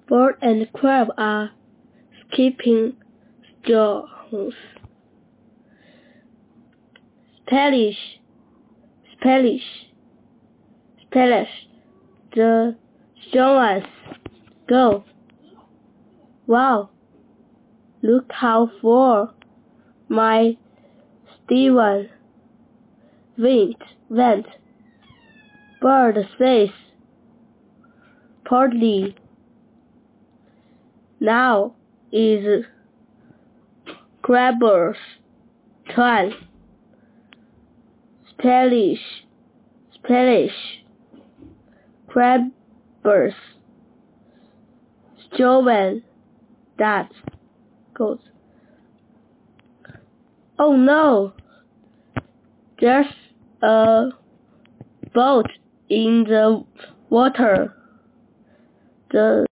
Bird and crab are skipping stones. Splash, splash, splash. The stones go. Wow! Look how far my Steven went. Bird says proudly. Now is Crabber's turn. Splash, splash. Crabber's stolen that goes. Oh no! There's a boat in the water. The